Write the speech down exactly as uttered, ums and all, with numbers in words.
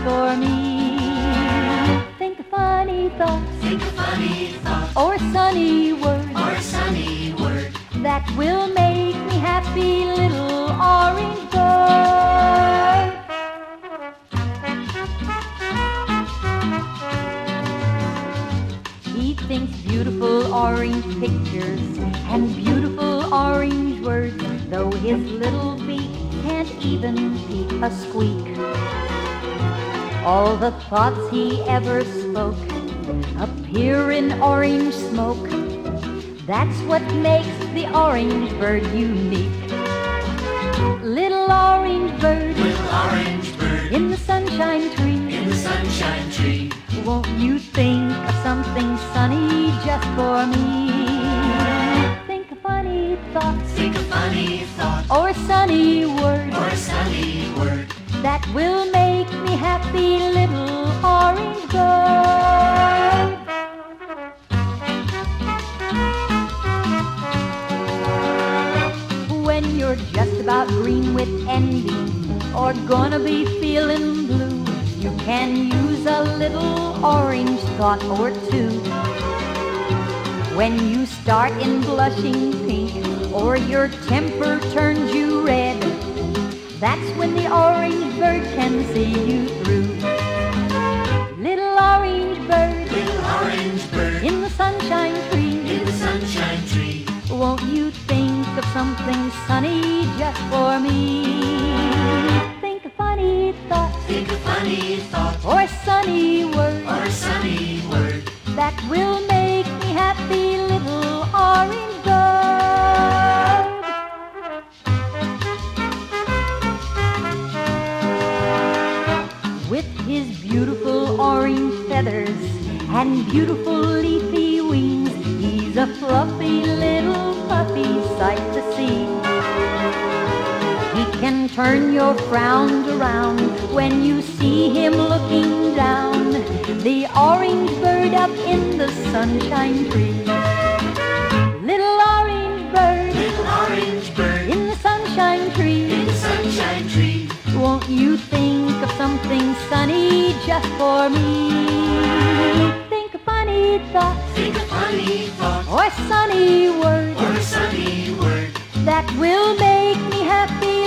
for me. Think a funny thought, Think a funny thought, or a sunny word, or a sunny word that will make me happy, little orange bird. He thinks beautiful orange pictures and beautiful orange words, though his little beak can't even peep a squeak. All the thoughts he ever spoke appear in orange smoke. That's what makes the orange bird unique. Little orange bird, Little orange bird in the sunshine tree, in the sunshine tree. won't you think of something sunny just for me? Think a funny thought, Think a funny thought, or a sunny word, or a sunny word that will make me happy, little orange bird. When you're just about green with envy, or gonna be feeling blue, you can use a little orange thought or two. When you start in blushing pink, or your temper turns you red, that's when the orange bird can see you through. Little orange bird, Little orange bird in the sunshine tree, in the sunshine tree. won't you think of something sunny just for me? Think a funny thought, Think a funny thought, or a sunny word, or a sunny word that will make me happy, little orange bird. With his beautiful orange feathers and beautiful leafy wings, he's a fluffy little puffy sight to see. He can turn your frowns around when you see him looking down, the orange bird up in the sunshine tree. Little orange bird, Little orange bird in the sunshine tree, in the sunshine tree. won't you think of something sunny just for me? Think a funny thought, Think a funny thought, or a sunny word or a sunny word that will make me happy,